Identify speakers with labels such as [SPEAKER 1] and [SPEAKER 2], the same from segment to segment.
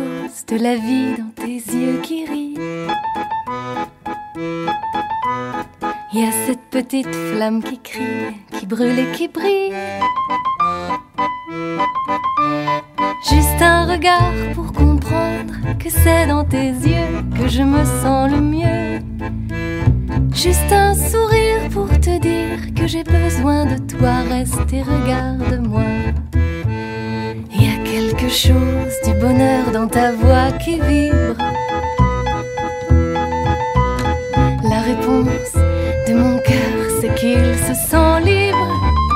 [SPEAKER 1] chose de la vie dans tes yeux qui rient. Il y a cette petite flamme qui crie, qui brûle et qui brille. Juste un regard pour comprendre que c'est dans tes yeux que je me sens le mieux. Juste un sourire pour te dire que j'ai besoin de toi, reste et regarde-moi. Il y a quelque chose du bonheur dans ta voix qui vibre. La réponse de mon cœur, c'est qu'il se sent libre.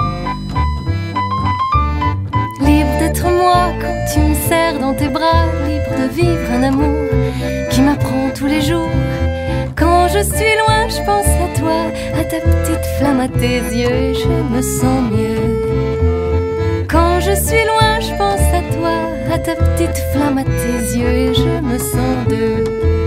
[SPEAKER 1] Libre d'être moi quand tu me serres dans tes bras. Libre de vivre un amour qui m'apprend tous les jours. Quand je suis loin, je pense à toi, à ta petite flamme, à tes yeux, et je me sens mieux. Quand je suis loin, je pense à toi, à ta petite flamme, à tes yeux, et je me sens deux.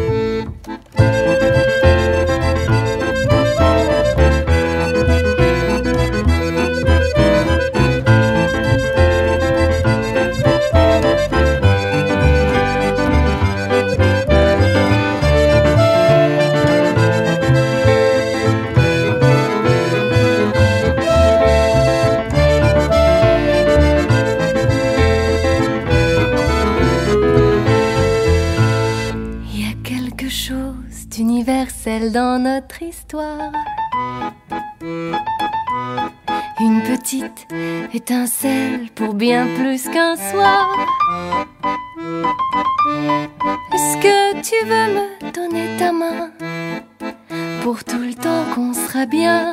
[SPEAKER 1] Universel dans notre histoire. Une petite étincelle pour bien plus qu'un soir. Est-ce que tu veux me donner ta main pour tout le temps qu'on sera bien?